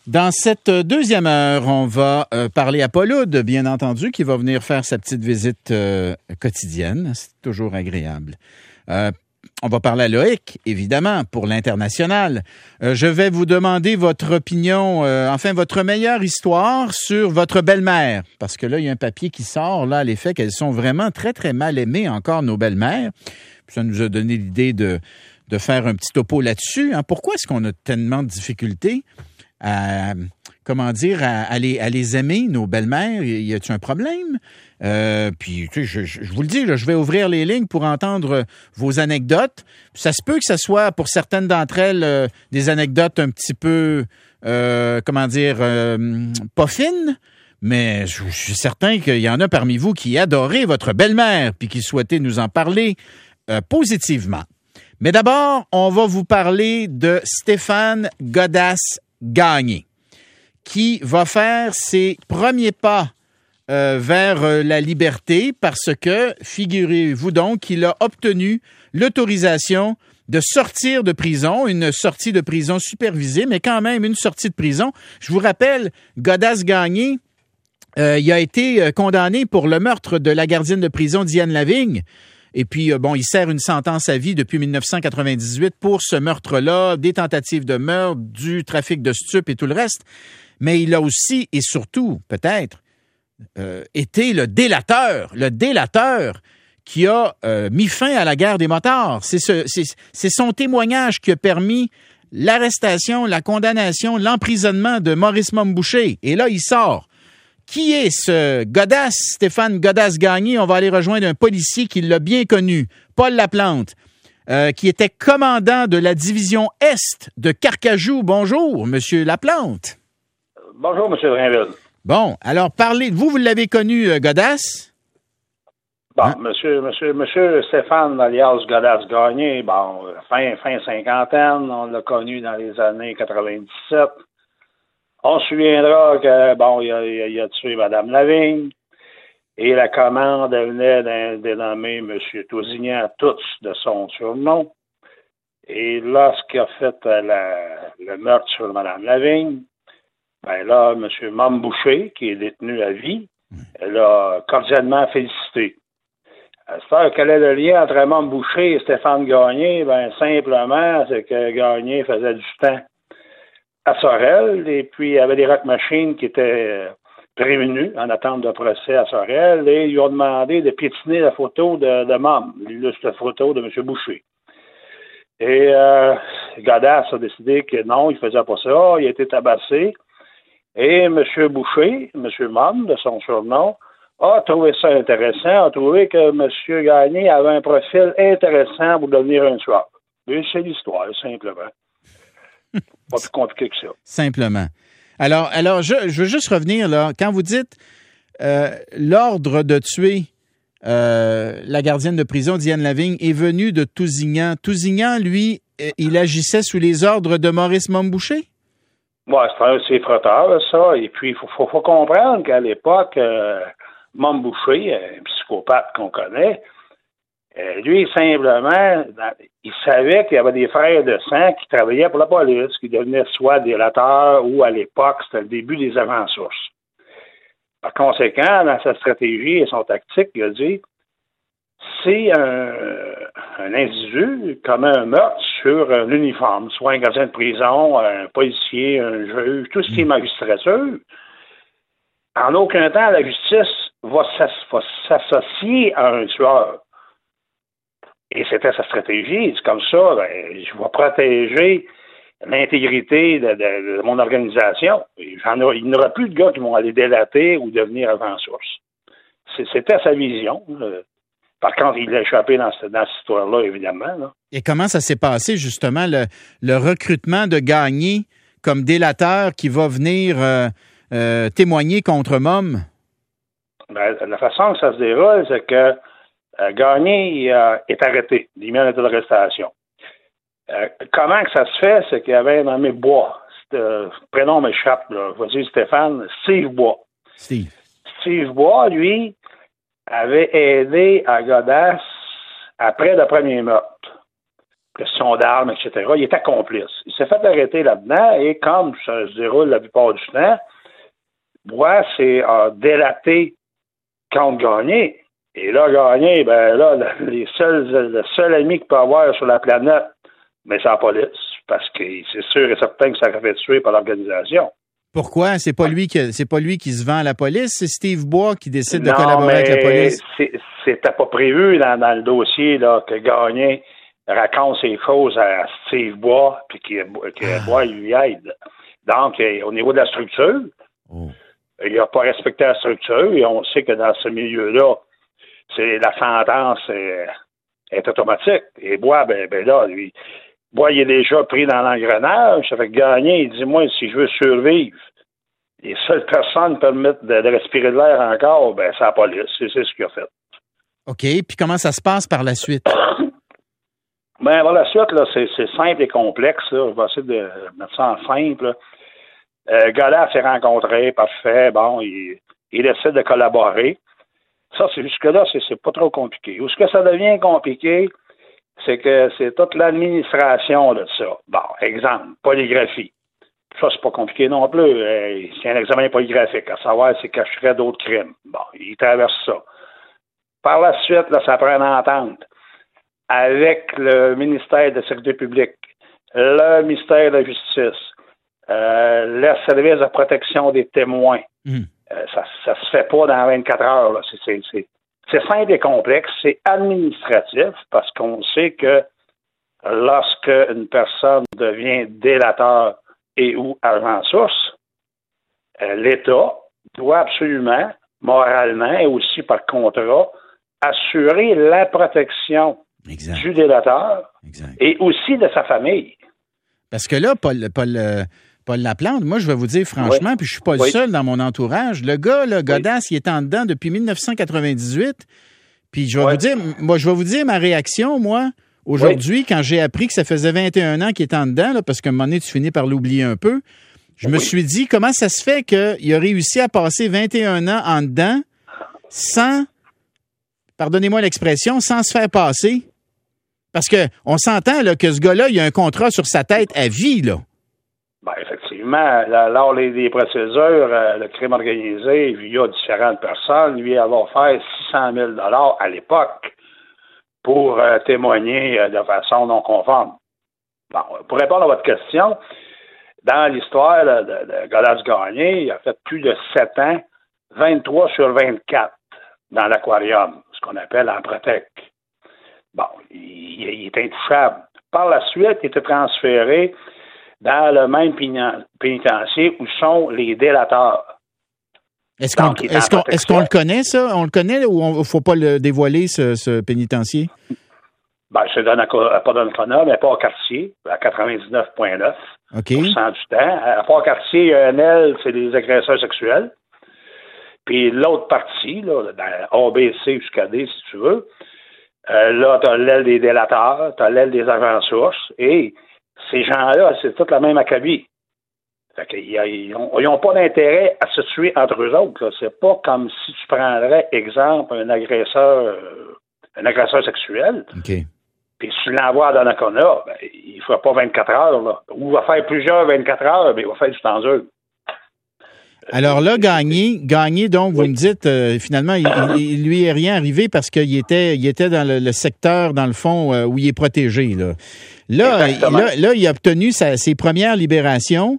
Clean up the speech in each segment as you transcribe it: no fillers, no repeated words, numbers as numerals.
Dans cette deuxième heure, on va parler à Paul Oud, bien entendu, qui va venir faire sa petite visite quotidienne. C'est toujours agréable. On va parler à Loïc, évidemment, pour l'international. Je vais vous demander votre opinion, votre meilleure histoire sur votre belle-mère. Parce que là, il y a un papier qui sort, là, à l'effet qu'elles sont vraiment très, très mal aimées encore, nos belles-mères. Puis ça nous a donné l'idée de faire un petit topo là-dessus. Hein. Pourquoi est-ce qu'on a tellement de difficultés à les aimer, nos belles-mères? Y a-t-il un problème? Puis, tu sais, je vous le dis, là, je vais ouvrir les lignes pour entendre vos anecdotes. Ça se peut que ce soit, pour certaines d'entre elles, des anecdotes un petit peu, pas fines, mais je suis certain qu'il y en a parmi vous qui adorez votre belle-mère puis qui souhaitez nous en parler positivement. Mais d'abord, on va vous parler de Stéphane Godasse-Gagné, qui va faire ses premiers pas vers la liberté parce que, figurez-vous donc, qu'il a obtenu l'autorisation de sortir de prison, une sortie de prison supervisée, mais quand même une sortie de prison. Je vous rappelle, Godasse-Gagné, il a été condamné pour le meurtre de la gardienne de prison Diane Lavigne. Et puis, il sert une sentence à vie depuis 1998 pour ce meurtre-là, des tentatives de meurtre, du trafic de stupes et tout le reste. Mais il a aussi, et surtout, peut-être, été le délateur qui a mis fin à la guerre des motards. C'est son témoignage qui a permis l'arrestation, la condamnation, l'emprisonnement de Maurice Momboucher. Et là, il sort. Qui est ce Stéphane Godasse-Gagné? On va aller rejoindre un policier qui l'a bien connu, Paul Laplante, qui était commandant de la division Est de Carcajou. Bonjour, Monsieur Laplante. Bonjour, M. Rainville. Bon, alors vous l'avez connu, Godasse? Bon, monsieur Stéphane alias Godasse-Gagné, fin cinquantaine, on l'a connu dans les années 97. On se souviendra que, il a tué Mme Lavigne et la commande venait d'un dénommé M. Tousignan, Touts, de son surnom. Et lorsqu'il a fait le meurtre sur Mme Lavigne, M. Momboucher, qui est détenu à vie, l'a cordialement félicité. À cette heure, quel est le lien entre Momboucher et Stéphane Gagné? Simplement, c'est que Gagné faisait du temps à Sorel, et puis il y avait des rock machines qui étaient prévenus en attente de procès à Sorel, et ils lui ont demandé de piétiner la photo de Mom, l'illustre photo de M. Boucher. Et Godasse a décidé que non, il faisait pas ça, il a été tabassé, et M. Boucher, M. Mom, de son surnom, a trouvé ça intéressant, a trouvé que M. Gagné avait un profil intéressant pour devenir un tueur. Et c'est l'histoire, simplement. Pas plus compliqué que ça. Simplement. Alors, je veux juste revenir, là. Quand vous dites l'ordre de tuer la gardienne de prison, Diane Lavigne, est venu de Tousignan. Tousignan, lui, il agissait sous les ordres de Maurice Momboucher? Oui, c'est un de ses frotteurs, ça. Et puis, il faut comprendre qu'à l'époque, Momboucher, un psychopathe qu'on connaît, lui, simplement, il savait qu'il y avait des frères de sang qui travaillaient pour la police, qui devenaient soit délateurs ou, à l'époque, c'était le début des avant-sources. Par conséquent, dans sa stratégie et son tactique, il a dit, c'est un individu commet un meurtre sur un uniforme, soit un gardien de prison, un policier, un juge, tout ce qui est magistrature. En aucun temps, la justice va s'associer à un tueur. Et c'était sa stratégie. C'est comme ça, je vais protéger l'intégrité de mon organisation. Il n'y aura plus de gars qui vont aller délater ou devenir avant-source. C'était sa vision. Par contre, il a échappé dans cette histoire-là, évidemment. Là. Et comment ça s'est passé, justement, le recrutement de Gagné comme délateur qui va venir témoigner contre Mom? La façon que ça se déroule, c'est que Gagné est arrêté. Il met en état d'arrestation. Comment que ça se fait? C'est qu'il y avait un nommé Bois. Le prénom m'échappe, là. Je vais dire Stéphane. Steve Bois. Steve Bois, lui, avait aidé à Godasse après le premier meurtre. question d'armes, etc. Il était complice. Il s'est fait arrêter là-dedans et comme ça se déroule la plupart du temps, Bois s'est délaté contre Gagné. Et là, Gagné, ben là, le seul ami qu'il peut avoir sur la planète, mais c'est la police, parce que c'est sûr et certain que ça aurait fait tuer par l'organisation. Pourquoi? C'est pas lui qui se vend à la police, c'est Steve Bois qui décide de collaborer avec la police. C'était pas prévu dans le dossier là, que Gagné raconte ses choses à Steve Bois, puis que Bois lui aide. Donc, au niveau de la structure, il n'a pas respecté la structure, et on sait que dans ce milieu-là, la sentence est automatique. Et Bois, ben là, lui, Bois, il est déjà pris dans l'engrenage. Ça fait que Gagné, il dit, moi, si je veux survivre, les seules personnes qui permettent de respirer de l'air encore, ben, c'est la police. C'est ce qu'il a fait. OK. Puis comment ça se passe par la suite? Ben, par la suite, là, c'est simple et complexe. Là. Je vais essayer de mettre ça en simple. Godas s'est rencontré, parfait. Bon, il essaie de collaborer. Ça, jusque-là, c'est pas trop compliqué. Où ce que ça devient compliqué, c'est que c'est toute l'administration de ça. Bon, exemple, polygraphie. Ça, c'est pas compliqué non plus. C'est un examen polygraphique, à savoir s'il cacherait d'autres crimes. Bon, il traverse ça. Par la suite, là, ça prend une entente avec le ministère de la Sécurité publique, le ministère de la Justice, le service de protection des témoins. Ça se fait pas dans 24 heures. Là. C'est simple et complexe. C'est administratif parce qu'on sait que lorsque une personne devient délateur et ou agent source, l'État doit absolument, moralement et aussi par contrat, assurer la protection du délateur et aussi de sa famille. Parce que là, Paul Laplante, moi, je vais vous dire franchement, puis je suis pas le seul dans mon entourage. Le gars, là, Godas, il est en dedans depuis 1998. Puis je vais vous dire ma réaction, moi, aujourd'hui, quand j'ai appris que ça faisait 21 ans qu'il était en dedans, là, parce qu'à un moment donné, tu finis par l'oublier un peu. Je me suis dit, comment ça se fait qu'il a réussi à passer 21 ans en dedans sans, pardonnez-moi l'expression, sans se faire passer? Parce que on s'entend là, que ce gars-là, il a un contrat sur sa tête à vie, là. Ben, effectivement, lors des procédures, le crime organisé, via différentes personnes, lui avait offert 600 000 $ à l'époque pour témoigner de façon non conforme. Bon, pour répondre à votre question, dans l'histoire de Godas Gagné, il a fait plus de 7 ans, 23 sur 24 dans l'aquarium, ce qu'on appelle en protec. Bon, il est intouchable. Par la suite, il était transféré dans le même pénitencier où sont les délateurs. Est-ce qu'on le connaît, ça? On le connaît ou il ne faut pas le dévoiler, ce pénitencier? Ben, c'est pas dans le Connor, mais pas au quartier, à 99,9 OK. % du temps. À Port-Cartier, il y a un L, c'est des agresseurs sexuels. Puis l'autre partie, là, dans ABC jusqu'à D, si tu veux, là, tu as l'aile des délateurs, tu as l'aile des agents sources, et ces gens-là, c'est toute la même acabit. Fait qu'ils n'ont pas d'intérêt à se tuer entre eux autres. Là. C'est pas comme si tu prendrais, exemple, un agresseur sexuel. OK. Puis si tu l'envoies à Donnacona, ben, il ne fera pas 24 heures. Là. Ou il va faire plusieurs 24 heures, mais il va faire du temps dur. Alors là, Gagné, donc, vous me dites, finalement, il lui est rien arrivé parce qu'il était dans le secteur, dans le fond, où il est protégé. Là, il a obtenu ses premières libérations.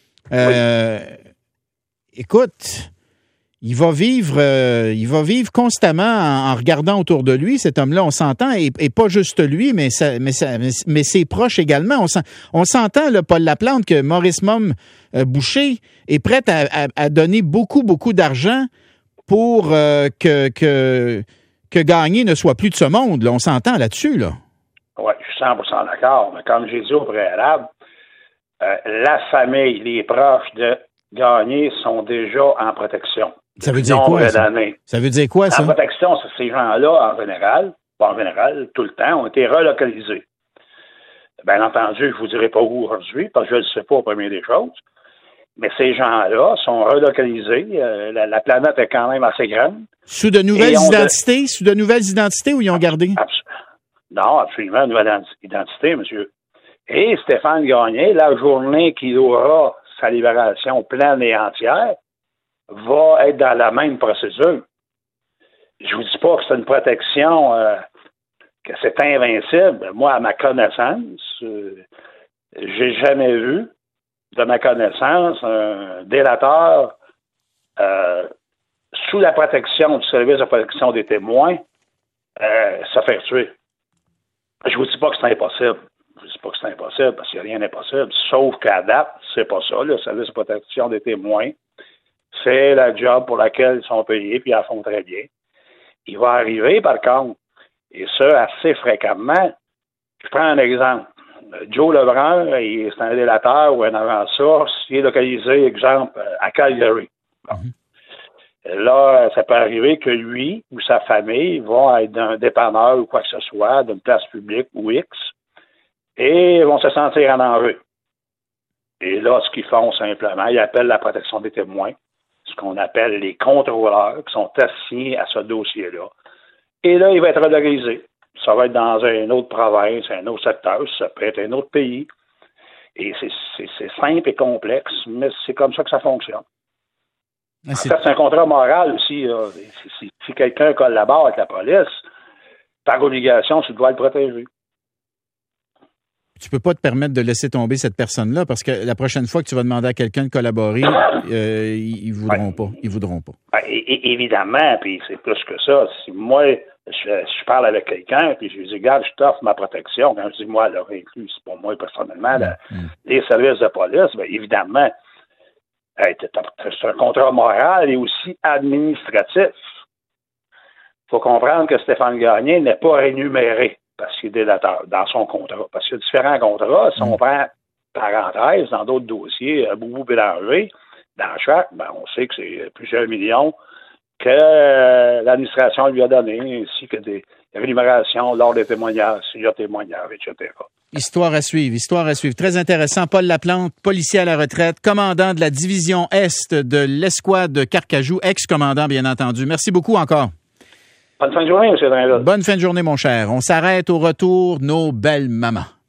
Écoute, il va vivre constamment en regardant autour de lui, cet homme-là, on s'entend, et pas juste lui, mais ses proches également. On s'entend, là, Paul Laplante, que Maurice Mom Boucher est prêt à donner beaucoup, beaucoup d'argent pour que Gagné ne soit plus de ce monde. Là. On s'entend là-dessus, là. Oui, je suis 100% d'accord. Mais comme j'ai dit au préalable, la famille, les proches de Gagné sont déjà en protection. Ça veut dire quoi, ça? Ça veut dire quoi, ça? En protection, ces gens-là, en général, pas en général, tout le temps, ont été relocalisés. Bien entendu, je ne vous dirai pas où aujourd'hui, parce que je ne le sais pas au premier des choses. Mais ces gens-là sont relocalisés. La planète est quand même assez grande. Sous de nouvelles identités? Sous de nouvelles identités ou ils ont gardé? Non, absolument, une nouvelle identité, monsieur. Et Stéphane Gagné, la journée qu'il aura sa libération pleine et entière, va être dans la même procédure. Je vous dis pas que c'est une protection, que c'est invincible. Moi, à ma connaissance, j'ai jamais vu, de ma connaissance, un délateur sous la protection du service de protection des témoins se faire tuer. Je vous dis pas que c'est impossible. Je dis pas que c'est impossible, parce qu'il n'y a rien d'impossible. Sauf qu'à date, c'est pas ça. Le service de protection des témoins, c'est la job pour laquelle ils sont payés, puis ils la font très bien. Il va arriver, par contre, et ça assez fréquemment. Je prends un exemple. Joe Lebrun, c'est un délateur ou un avant-source, il est localisé, exemple, à Calgary. Bon. Là, ça peut arriver que lui ou sa famille vont être d'un dépanneur ou quoi que ce soit, d'une place publique ou X, et vont se sentir en danger. Et là, ce qu'ils font simplement, ils appellent la protection des témoins, ce qu'on appelle les contrôleurs, qui sont assignés à ce dossier-là. Et là, il va être relocalisé. Ça va être dans une autre province, un autre secteur, ça peut être un autre pays. Et c'est simple et complexe, mais c'est comme ça que ça fonctionne. En fait, c'est un contrat moral aussi. Si quelqu'un collabore avec la police, par obligation, tu dois le protéger. Tu peux pas te permettre de laisser tomber cette personne-là parce que la prochaine fois que tu vas demander à quelqu'un de collaborer, ils voudront pas. Ils voudront pas. Évidemment, puis c'est plus que ça. Si moi, je parle avec quelqu'un, puis je lui dis, regarde, je t'offre ma protection. Quand je dis moi, alors inclus, c'est pour moi personnellement, les services de police, bien évidemment, c'est un contrat moral et aussi administratif. Il faut comprendre que Stéphane Gagné n'est pas rémunéré parce qu'il est délateur dans son contrat. Parce qu'il y a différents contrats. Si on prend parenthèse dans d'autres dossiers, Boubou Bélanger, dans chaque, on sait que c'est plusieurs millions que l'administration lui a donné, ainsi que des rémunérations lors des témoignages, s'il y a témoignage, etc. Histoire à suivre. Très intéressant. Paul Laplante, policier à la retraite, commandant de la division Est de l'escouade de Carcajou, ex-commandant, bien entendu. Merci beaucoup encore. Bonne fin de journée, M. Drinville. Bonne fin de journée, mon cher. On s'arrête au retour, nos belles mamans.